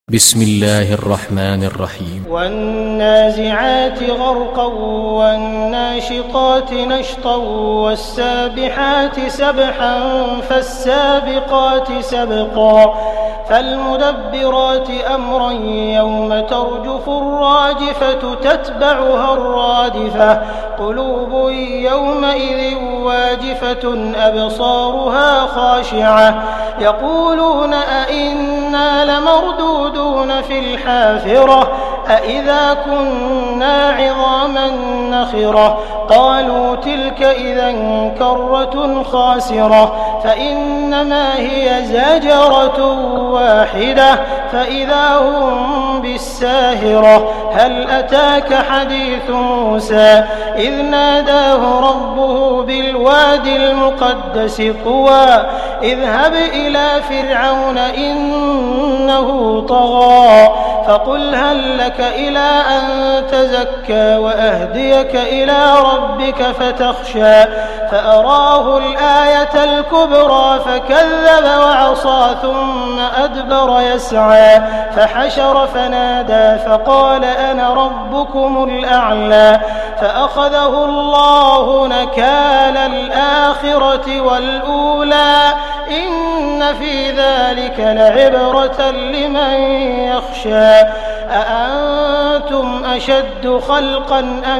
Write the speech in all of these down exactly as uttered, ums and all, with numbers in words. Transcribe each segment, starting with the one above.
بسم الله الرحمن الرحيم والنازعات غرقا والناشطات نشطا والسابحات سبحا فالسابقات سبقا فالمدبرات أمرا يوم ترجف الراجفة تتبعها الرادفة قلوب يومئذ واجفة أبصارها خاشعة يقولون أئنا لمردودون في الحافرة أئذا كنا عظاما نخرة قالوا تلك إذا كرة خاسرة فإنما هي زجرة واحدة فإذا هم بالساهرة هل أتاك حديث موسى إذ ناداه ربه بالوادي المقدس طوى اذهب إلى فرعون إنه طغى فقل هل لك إلى أن تزكى وأهديك إلى ربك فتخشى فأراه الآية الكبرى فكذب وعصى ثم أدبر يسعى فحشر فنادى فقال أنا ربكم الأعلى فأخذه الله نكال الآخرة والأولى إن في ذلك لعبرة لمن يخشى أأنتم أشد خلقا أم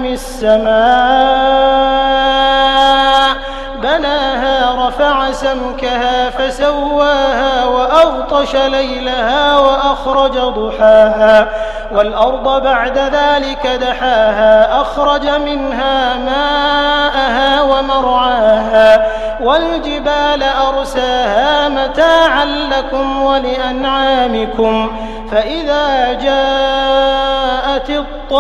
السماء بناها رفع سمكها فسواها وأغطش ليلها وأخرج ضحاها والأرض بعد ذلك دحاها أخرج منها ماءها ومرعاها والجبال أرساها متاعا لكم ولأنعامكم فإذا جاءت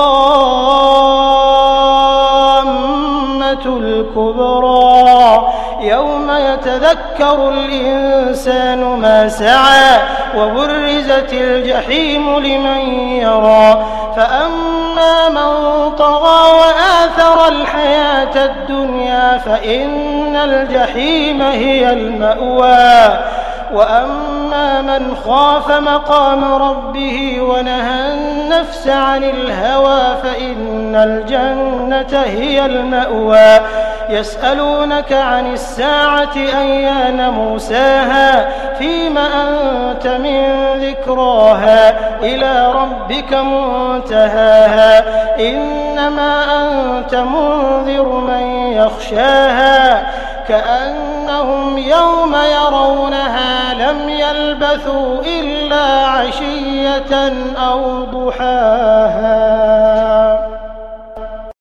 الطامة الكبرى يوم يتذكر الإنسان ما سعى وبرزت الجحيم لمن يرى فأما من طغى وآثر الحياة الدنيا فإن الجحيم هي المأوى وأما من خاف مقام ربه ونهى النفس عن الهوى فإن الجنة هي المأوى يسألونك عن الساعة أيان مرساها فيم أنت من ذكراها إلى ربك منتهاها إنما أنت منذر من يخشاها كأنهم يوم يرونها لم يلبثوا إلا عشية أو ضحاها.